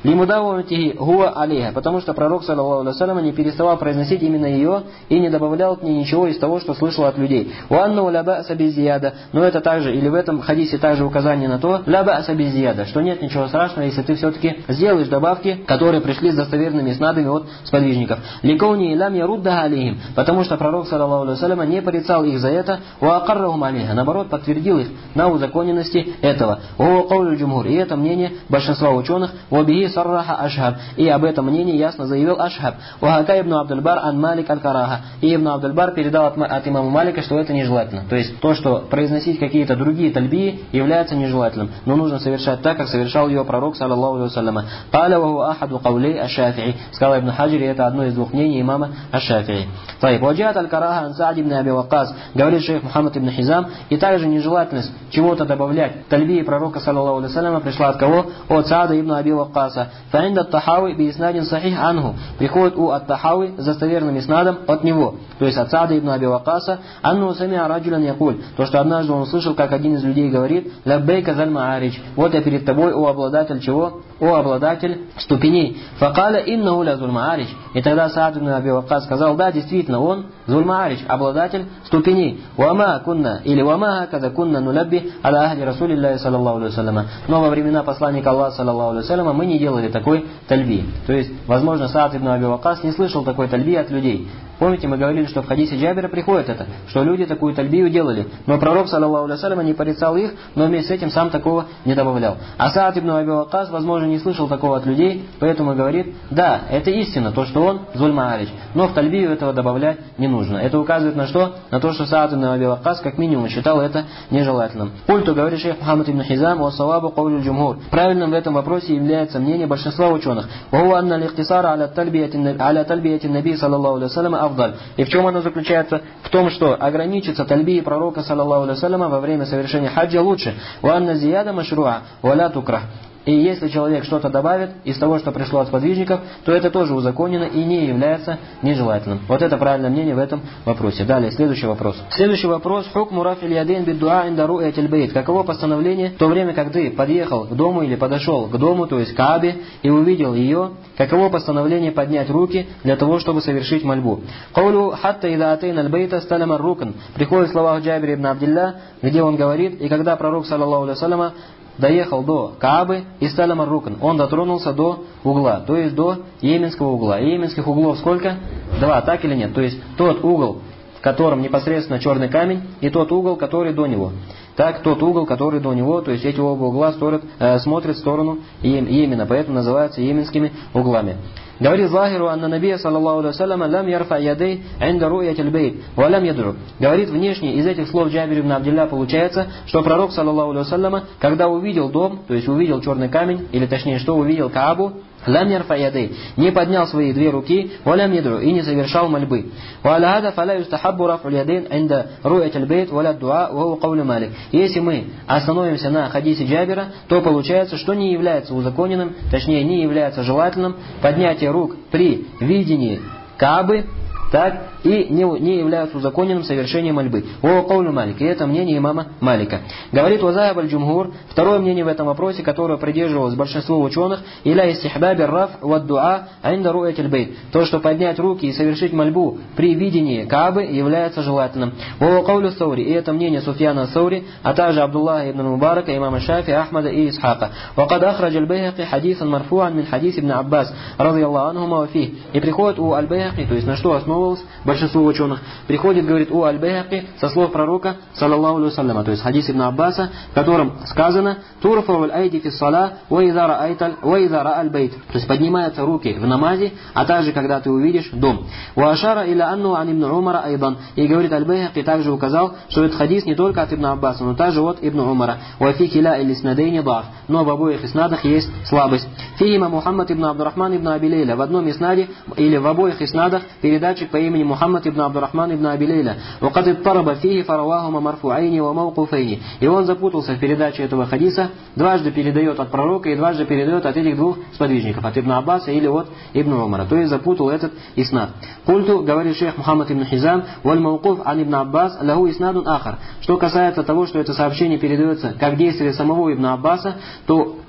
Лимудаватихи гуа алейха, потому что пророк, саллаллаху алейхи ва саллям, не переставал произносить именно ее и не добавлял к ней ничего из того, что слышал от людей. Уанну ля ба'са беззияда, но это также, или в этом хадисе также указание на то, ля ба'са беззияда, что нет ничего страшного, если ты все-таки сделаешь добавки, которые пришли с достоверными снадами от сподвижников. Ликауни лям яруддаха алейхим, потому что пророк, саллаллаху алейхи ва саллям, не порицал их за это, уакаррахум алейха, наоборот, подтвердил их на узаконенности этого. О каулю джумхур, и это мнение большинства ученых, вабихи сарраха ашхаб, и об этом мнении ясно заявил Ашхаб. Уака ибн Абдульбар ан Малик аль-Караха, и ибн Абдульбар передал от, от имама Малика, что это нежелательно. То есть то, что произносить какие-то другие тальбии, является нежелательным, но нужно совершать так, как совершал ее пророк, саллаллаху алейхи ва саллям. Каля ваху ахаду каулей аш-Шафи'и, сказал ибн Хаджир, и это одно из двух мнений имама аш-Шафи'и. Таиб, ваджат аль-Караха ан Саад ибн Аби Ваккас, говорит шейх Мухаммад ибн Хизам, и также нежелательность чего-то добавлять тальбии пророка, саллаллаху алейхи ва саллям, пришла от кого? От Саада ибн Аби Ваккаса. Фа'инда ат-Тахави би иснадин сахих анху, приходит у ат-Тахави с достоверным иснадом от него, то есть от Саада ибн Аби Ваккаса, анну самиа раджулян якуль, то, что однажды он услышал, как один из людей говорит: лаббейка заль мааридж, вот я перед тобой, о обладатель чего? О обладатель ступеней. Факаля иннаху ля зуль мааридж, и тогда Саад ибн Аби Ваккас сказал: да, действительно, он зуль мааридж, обладатель ступеней. Вама кунна, или вама хакада кунна нулабби аля ахди расулиллахи саллаллаху алейхи ва саллям, но во времена посланника Аллаха, саллаллаху алейхи ва саллям, мы не делали такой тальби. То есть, возможно, Саад ибн Аби Ваккас не слышал такой тальби от людей. Помните, мы говорили, что в хадисе Джабира приходит это, что люди такую тальбию делали. Но пророк, саллаллаху алейхи ва саллям, не порицал их, но вместе с этим сам такого не добавлял. А Саад ибн Аби Ваккас, возможно, не слышал такого от людей, поэтому говорит: да, это истина, то, что он зуль мааридж, но в тальбию этого добавлять не нужно. Это указывает на что? На то, что Саад ибн Аби Ваккас, как минимум, считал это нежелательным. Культу, говорит шейх Мухаммад ибн Хизам, ва савабу каулю джумхур. Правильным в этом вопросе является мнение большинства ученых. Ва анна лихтисара аля тальбияти наби, саллаллаху алейхи ва саллям, афдаль. И в чем оно заключается? В том, что ограничиться тальбией пророка, саллаллаху алейхи ва саллям, во время совершения хаджа лучше. Ва анна зияда машруа, ва ля тукрах. И если человек что-то добавит из того, что пришло от сподвижников, то это тоже узаконено и не является нежелательным. Вот это правильное мнение в этом вопросе. Далее, следующий вопрос. Следующий вопрос. Хукму рафиль ядейн биддуа инда ру'ятиль бейт. Каково постановление в то время, как ты подъехал к дому или подошел к дому, то есть к Каабе, и увидел ее, каково постановление поднять руки для того, чтобы совершить мольбу? Каулю хатта ида атейн аль-бейта сталямар рукн. Приходит в словах Джабир ибн Абдилля, где он говорит: и когда пророк, саллаллаху алейхи ва саллям, доехал до Каабы и сталямар рукн, он дотронулся до угла, то есть до йеменского угла. И йеменских углов сколько? Два, так или нет? То есть тот угол, в котором непосредственно черный камень, и тот угол, который до него. Так, тот угол, который до него, то есть эти оба угла смотрят, э, смотрят в сторону Йемена, поэтому называются йеменскими углами. Говорит Захиру анна набия, саллаллаху алейхи ва саллям, лам ярфа ядей инда ру'ятиль бейт ва лам ядру. Говорит, внешне из этих слов Джабир ибн Абдилля получается, что пророк, саллаллаху алейхи ва саллям, когда увидел дом, то есть увидел черный камень, или точнее, что увидел Каабу, лам ярфа ядей, не поднял свои две руки, ва лам ядру, и не совершал мольбы. Ва аля хада фаля юстахаббу раф'уль ядейн инда ру'ятиль бейт ва ля дуа ва хуа каулю Малик. Если мы остановимся на хадисе Джабира, то получается, что не является узаконенным, точнее не является желательным поднятие рук при видении Каабы, так, и не, не являются узаконенным совершением мольбы. О каулю Малик, и это мнение имама Малика. Говорит Вазаяб аль-Джумхур, второе мнение в этом вопросе, которое придерживалось большинство ученых: иля истихбаби раф ва дуа инда ру'ятиль бейт. То, что поднять руки и совершить мольбу при видении Каабы, является желательным. О каулю Саури, и это мнение Суфьяна Саури, а также Абдуллаха ибн Мубарака, имама Шафи, Ахмада и Исхака. Вакад ахрадж аль-Байхаки хадисан марфуан мин хадис ибн Аббас, радийаллаху анхума ва фих. И приходит у аль-Байхаки, то есть на что основывалось большинство ученых, приходит, говорит, у аль-Байхаки со слов пророка, саллаллаху алейхи ва саллям, то есть хадис ибн Аббаса, в котором сказано: турфау аль-айди фи ссала ва иза ра'а аль-бейт. То есть поднимаются руки в намазе, а также когда ты увидишь дом. Ва ашара иля анну ан ибн Умара айдан. И говорит, аль-Байхаки также указал, что этот хадис не только от ибн Аббаса, но также от ибн Умара. Ва фи кила или снадейни даф. Но в обоих иснадах есть слабость. Фиима Мухаммад ибн Абдурахман ибн Аби Лейля. В одном иснаде или в обоих иснадах передатчик по имени Мухаммад ибн Абдурахман ибн Аби Лейля. وقد اضطرب فيه فرواه مرفوعين وموقوفين. И он запутался в передаче этого хадиса, дважды передает от пророка и дважды передает от этих двух сподвижников, от ибн Аббаса или от ибн Умара. То есть запутал этот иснад. Культу, говорит шейх Мухаммад ибн Хизам, валь маукуф ан ибн Аббас лаху иснадун ахар. Что касается того, что это сообщение передается как действие самого ибн Аббаса, то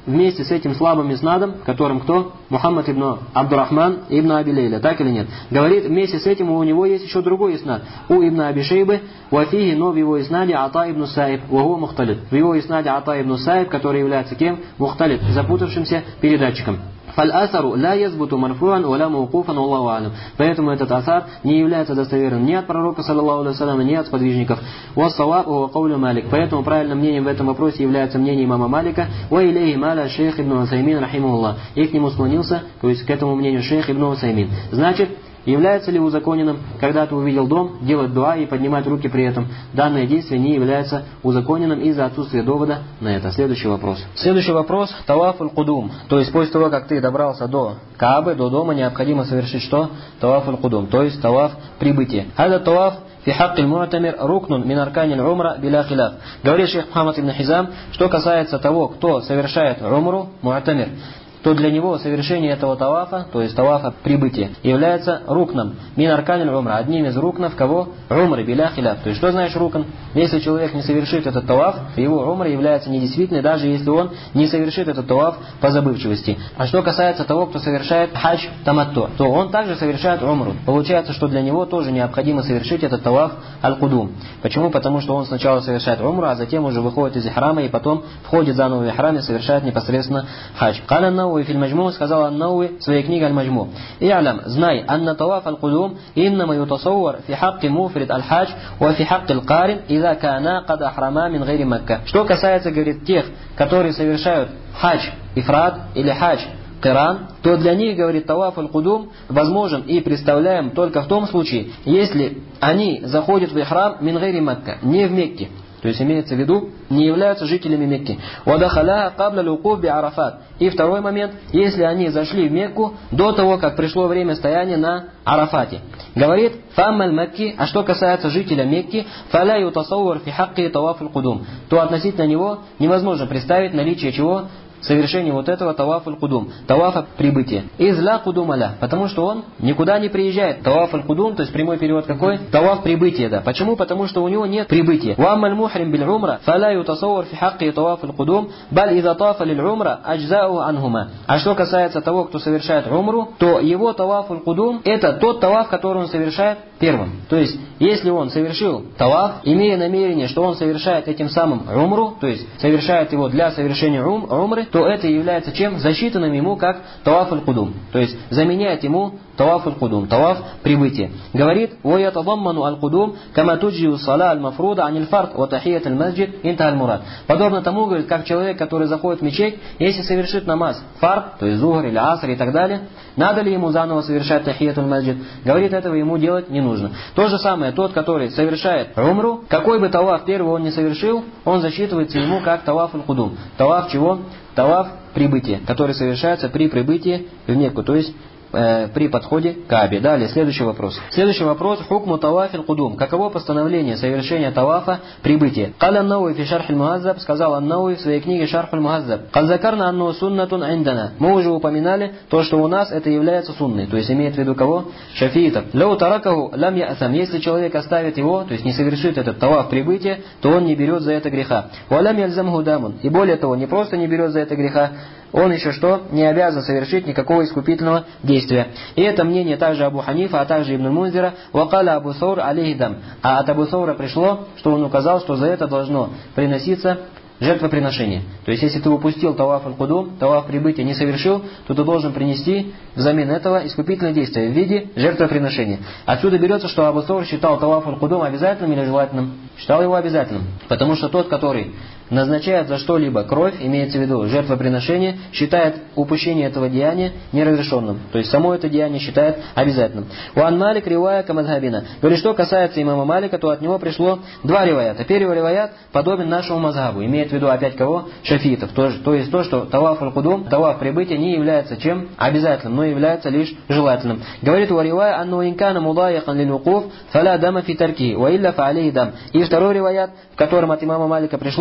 вместе с этим слабым иснадом, которым кто? Мухаммад ибн Абдурахман ибн Аби Лейля, так или нет? Говорит, вместе с этим у него есть еще другой иснад. У ибн Аби Шейбы, вафихи, но в его иснаде Ата ибн Саиб, ваху мухталит. В его иснаде Ата ибн Саиб, который является кем? Мухталит, запутавшимся передатчиком. Фаль-асару ла язбуту марфуан уля мауқуфан Аллаху алям. Поэтому этот асар не является достоверным ни от пророка, саллаллаху алейхи ва саллям, ни от сподвижников. Вассаваб ва каулю Малик. Поэтому правильным мнением в этом вопросе является мнение имама Малика. Ва илейхи маля шейх ибн Усаймин рахимахуллах. И к нему склонился, то есть к этому мнению шейх ибн Усаймин. Значит, является ли узаконенным, когда ты увидел дом, делать дуа и поднимать руки при этом? Данное действие не является узаконенным из-за отсутствия довода на это. Следующий вопрос. Следующий вопрос. Таваф аль-Кудум. То есть после того, как ты добрался до Каабы, до дома, необходимо совершить что? Таваф аль-Кудум. То есть таваф прибытия. Хада таваф фи хакк аль-му'тамир рукнун мин аркани аль-умра биля хиляф. Говорит шейх Мухаммад ибн Хизам, что касается того, кто совершает умру, му'тамир, то для него совершение этого тавафа, то есть тавафа прибытия, является рукном. Мин арканин умра, одним из рукнов кого? Умры, биля хиляф. То есть что значит рукн? Если человек не совершит этот таваф, его умра является недействительной, даже если он не совершит этот таваф по забывчивости. А что касается того, кто совершает хадж таматту, то он также совершает умру. Получается, что для него тоже необходимо совершить этот таваф аль-Кудум. Почему? Потому что он сначала совершает умру, а затем уже выходит из ихрама и потом входит заново в ихрам и совершает непосредственно хадж. И фильм Маджму сказал Ан-Науи в своей книге Аль-Маджму. «И'алям, знай, анна таваф аль-Кудум иннама ютасаввар фи хакки муфрид аль-Хадж ва фи хакки аль-Карин иза кана кад ахрама мин гайри Макка». Что касается, говорит, тех, которые совершают хадж ифрад или хадж Киран, то для них, говорит, таваф аль-Кудум возможен и представляем только в том случае, если они заходят в ихрам мин гайри Макка, не в Мекке. То есть имеется в виду, не являются жителями Мекки. «Вадахаля кабля лукуф би Арафат». И второй момент, если они зашли в Мекку до того, как пришло время стояния на Арафате. Говорит, «Фаммаль Макки», а что касается жителя Мекки, «Фаля ютасаввар фи хакки таваф аль-Кудум», то относительно него невозможно представить наличие чего? Совершение вот этого таваф аль-Кудум, тавафа прибытия. Изла кудум аля, потому что он никуда не приезжает. Таваф аль-Кудум, то есть прямой перевод какой? Таваф прибытия, да. Почему? Потому что у него нет прибытия. Уамма аль-мухрим биль умра, фаля ютасаввар фи хакки таваф аль-Кудум, баль иза тафа лиль умра аджзау анхума. А что касается того, кто совершает умру, то его таваф аль-Кудум это тот таваф, который он совершает первым. То есть, если он совершил таваф, имея намерение, что он совершает этим самым умру, то есть совершает его для совершения ум, умры, то это является чем? Засчитанным ему как таваф аль-Кудум. То есть заменяет ему таваф аль-Кудум, таваф прибытия. Говорит, «Ваятадамману аль-Кудум, кама туджиу сала аль-мафруда аниль фард, ва тахият аль-масджид, инта аль-мурад». Подобно тому, говорит, как человек, который заходит в мечеть, если совершит намаз фард, то есть зухр или аср и так далее, надо ли ему заново совершать тахият аль-масджид? Говорит, этого ему делать не нужно. То же самое, тот, который совершает умру, какой бы таваф первый он не совершил, он засчитывается ему как таваф аль-Кудум. Таваф чего? Таваф прибытия, который совершается при прибытии в Мекку, то есть э, при подходе к Каабе. Далее, следующий вопрос. Следующий вопрос. Хукму таваф аль-Кудум. Каково постановление совершения тавафа прибытия? Каля Ан-Науи фи шарх аль-Мухаззаб, сказал Ан-Науи в своей книге Шарх аль-Мухаззаб. Казакарна анну суннатун индана. Мы уже упоминали то, что у нас это является сунной, то есть имеет в виду кого? Шафиитов. Лау таракаху лам я'сам. Если человек оставит его, то есть не совершит этот таваф прибытия, то он не берет за это греха. Валям яльзамху дамун. И более того, не просто не берет за это греха, он еще что? Не обязан совершить никакого искупительного действия. И это мнение также Абу Ханифа, а также Ибн Мунзира, вакаля Абу Саур алейхидам. А от Абу Саура пришло, что он указал, что за это должно приноситься жертвоприношение. То есть, если ты упустил таваф аль-Кудум, таваф прибытия не совершил, то ты должен принести взамен этого искупительное действие в виде жертвоприношения. Отсюда берется, что Абу Саур считал таваф аль-Кудум обязательным или желательным? Считал его обязательным. Потому что тот, который назначает за что-либо кровь, имеется в виду жертвоприношение, считает упущение этого деяния неразрешенным. То есть само это деяние считает обязательным. Уан Малик ривая камазхабина. Говорит, что касается имама Малика, то от него пришло два риваята. Первый риваят подобен нашему мазхабу. Имеет в виду опять кого? Шафиитов. То, то есть то, что таваф аль-Кудум, таваф прибытия не является чем? Обязательным, но является лишь желательным. Говорит, уа ривая анну инкана мудаяхан лил-вукуф фаля дама фи тарки, ва илля фа алейхи дам. И второй риваят, в котором от имама Малика пришло,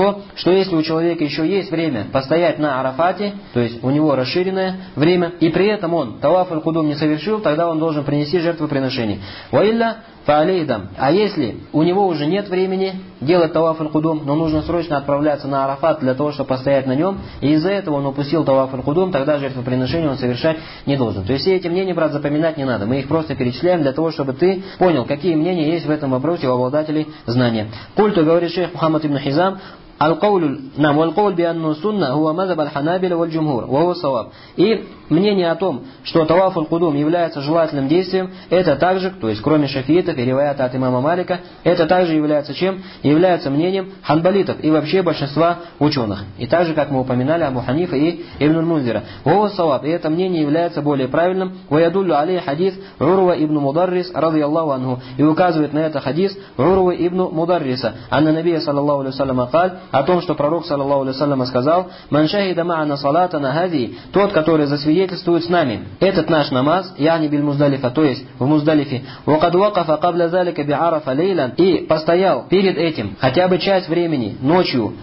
что если у человека еще есть время постоять на Арафате, то есть у него расширенное время, и при этом он таваф аль-кудум не совершил, тогда он должен принести жертвоприношение. Ваилля фаалейдам. А если у него уже нет времени делать таваф аль-кудум, но нужно срочно отправляться на Арафат для того, чтобы постоять на нем, и из-за этого он упустил таваф аль-кудум, тогда жертвоприношение он совершать не должен. То есть все эти мнения, брат, запоминать не надо. Мы их просто перечисляем для того, чтобы ты понял, какие мнения есть в этом вопросе у обладателей знания. Культу, говорит шейх Мухаммад ибн Хизам, القول نعم والقول بأنه السنة هو مذهب الحنابلة والجمهور وهو الصواب. И мнение о том, что таваф аль-кудум является желательным действием, это также, то есть кроме шафиитов и риваята от имама Малика, это также является чем? Является мнением ханбалитов и вообще большинства ученых. И также, как мы упоминали, Абу Ханифа и Ибн аль-Мунзира. وهو الصواب. И это мнение является более правильным. ويدل عليه حديث عروة ибн Мударрис رضي الله عنه. И указывает на это хадис Уруа ибн Мударриса. Анна Набия саллаллаху алейхи ва саллям قال, о том, что пророк саллаллаху алейхи ва саллям сказал: «Ман шахида ма'ана салатана хази», тот, который засвидетельствует с нами этот наш намаз, яни биль Муздалифа, то есть в Муздалифе, «Вакад вакафа кабля залика би арафа лейлан», и постоял перед этим хотя бы часть времени ночью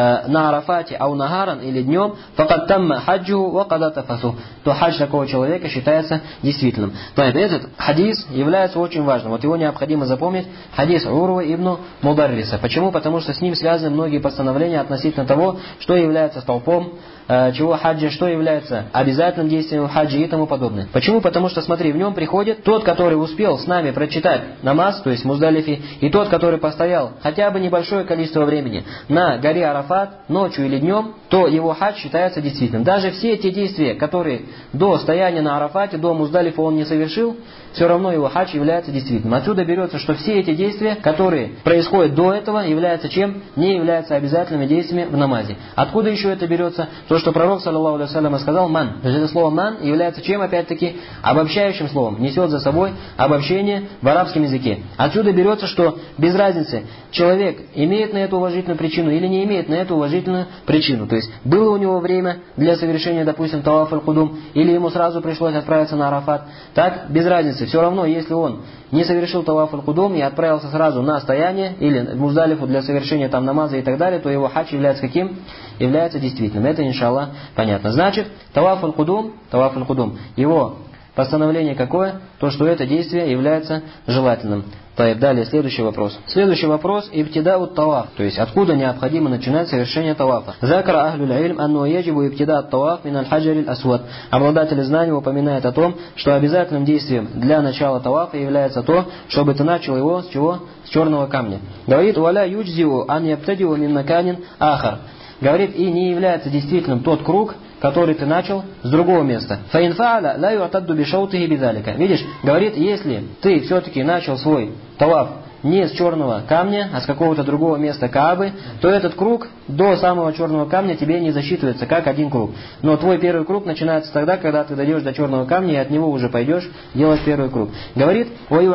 на Арафате, ау нагаран или днем, факад тамма хаджу ва кадатафасу, то хадж такого человека считается действительным. То есть этот хадис является очень важным. Вот его необходимо запомнить, хадис Уруа ибн Мударриса. Почему? Потому что с ним связаны многие постановления относительно того, что является столпом чего хаджа, что является обязательным действием хаджа и тому подобное. Почему? Потому что, смотри, в нем приходит тот, который успел с нами прочитать намаз, то есть Муздалифи, и тот, который постоял хотя бы небольшое количество времени на горе Арафат, ночью или днем, то его хадж считается действительным. Даже все те действия, которые до стояния на Арафате, до Муздалифа он не совершил, все равно его хадж является действительным. Отсюда берется, что все эти действия, которые происходят до этого, являются чем? Не являются обязательными действиями в намазе. Откуда еще это берется? То, что пророк, саллаллаху алейхи ва саллям, сказал «ман». То есть это слово «ман» является чем, опять-таки, обобщающим словом. Несет за собой обобщение в арабском языке. Отсюда берется, что без разницы, человек имеет на это уважительную причину или не имеет на это уважительную причину. То есть было у него время для совершения, допустим, таваф аль-кудум, или ему сразу пришлось отправиться на Арафат. Так, без разницы. Все равно, если он не совершил таваф аль-кудум и отправился сразу на стояние или в Муздалифу для совершения там намаза и так далее, то его хадж является каким? Является действительным. Это, иншаллах, понятно. Значит, таваф аль-кудум, таваф аль-кудум, его постановление какое? То, что это действие является желательным. Далее, следующий вопрос. Следующий вопрос – ибтидау таваф, то есть откуда необходимо начинать совершение тавафа. Закара ахлюль илм анну яджибу ибтида таваф мин аль-хаджар аль-асвад. Обладатели знаний упоминают о том, что обязательным действием для начала тавафа является то, чтобы ты начал его с чего? С черного камня. Говорит: «Валя юджзиу ан ябтадиу мин маканин ахар». Говорит, и не является действительным тот круг, который ты начал с другого места. Фаинфааля ла юатадду бишаутихи бидалика. Видишь, говорит, если ты все-таки начал свой таваф не с черного камня, а с какого-то другого места Каабы, то этот круг до самого черного камня тебе не засчитывается как один круг. Но твой первый круг начинается тогда, когда ты дойдешь до черного камня, и от него уже пойдешь делать первый круг. Говорит: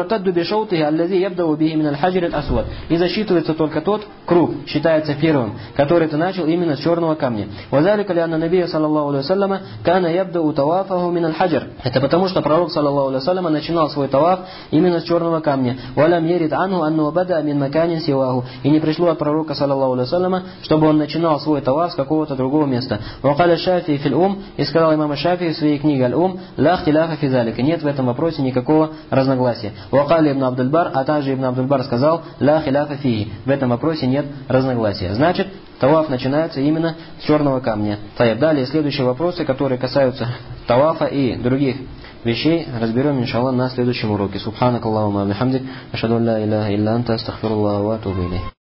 и засчитывается только тот круг, считается первым, который ты начал именно с черного камня. Это потому, что пророк, саллаллаху алейхи ва саллям, начинал свой таваф именно с черного камня. И не пришло от пророка, саллаллаху алейхи ва салляма, чтобы он начинал свой таваф с какого-то другого места. И сказал имам Шафии в своей книге Аль-Ум: «Ла ихтиляфа фи залика». Нет в этом вопросе никакого разногласия. Ибн Абдуль-Бар, а также Ибн Абдуль-Бар сказал: «Ла хиляфа фиhi». В этом вопросе нет разногласия. Значит, таваф начинается именно с черного камня. Далее следующие вопросы, которые касаются тавафа и других вещей, разберем, иншаллах, на следующем уроке. Субханак Аллахумма ва бихамдик, ашхаду ан ла иляха илля анта, астагфируллаха ва атубу илейх.